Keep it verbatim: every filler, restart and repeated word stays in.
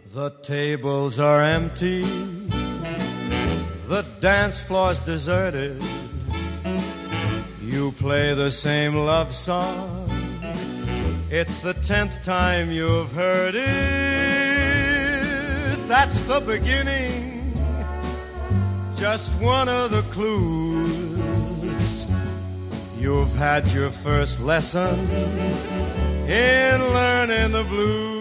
The tables are empty, the dance floor's deserted. You play the same love song, it's the tenth time you've heard it. That's the beginning, just one of the clues. You've had your first lesson in learning the blues.